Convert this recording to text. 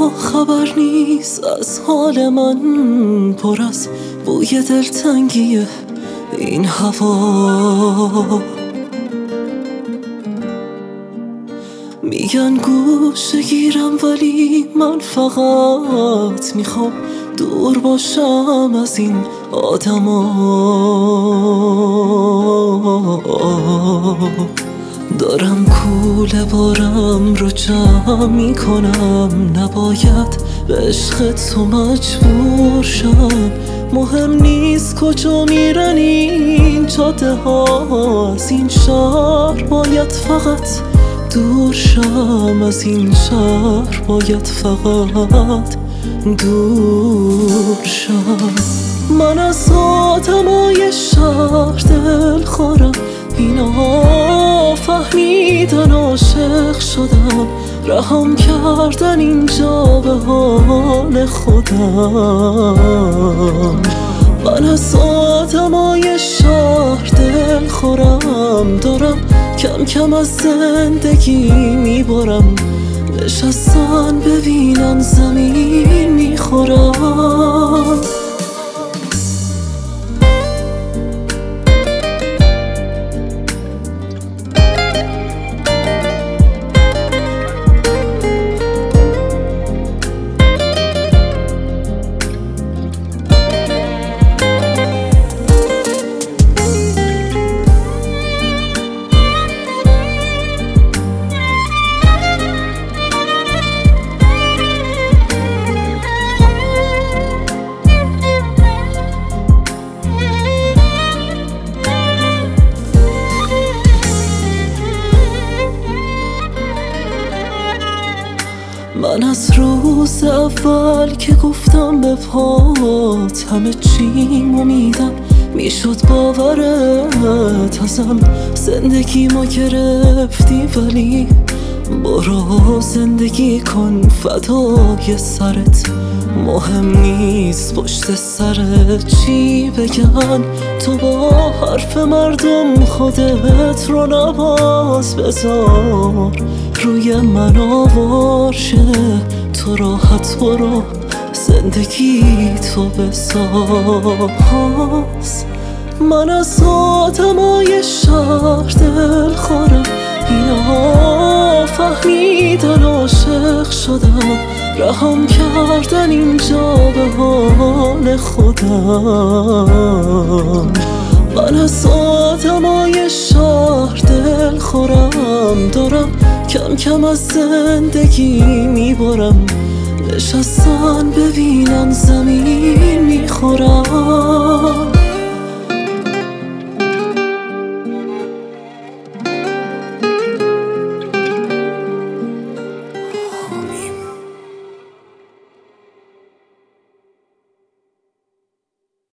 خبر نیست از حال من، پر از بوی دلتنگی این هوا. میگن گوشه گیرم ولی من فقط میخوام دور باشم از این آدما. دارم کوله بارم رو جمع میکنم، نباید به عشق تو مجبور شم. مهم نیست کجا میرن این جاده ها، از این شهر باید فقط دور شم. از این شهر باید فقط دور شم. من از آدمای شهر دل خورم، اینا فهمیدن عاشق شدم، رهم کردن اینجا به حال خودم. من از آدمای شهر دل خورم، دارم کم کم از زندگی میبرم، نشستن ببینن زمین میخورم. من از روز اول که گفتم به پات همه چیم امیدم میشد باورت، ازم زندگی ما گرفتی ولی برو زندگی کن فدای سرت. مهم نیست پشت سرت چی بگن، تو با حرف مردم خودت رو نباز بذار، روی من آوار شه تو راحت برو زندگی تو بساز. من از آدمای شهر دل خورم، اینا فهمیدن عاشق شدم، رهم کردن اینجا به حال خودم. من از آدمای شهر دل خورم، دارم کم کم از زندگی میبرم، نشستن ببینن زمین میخورم.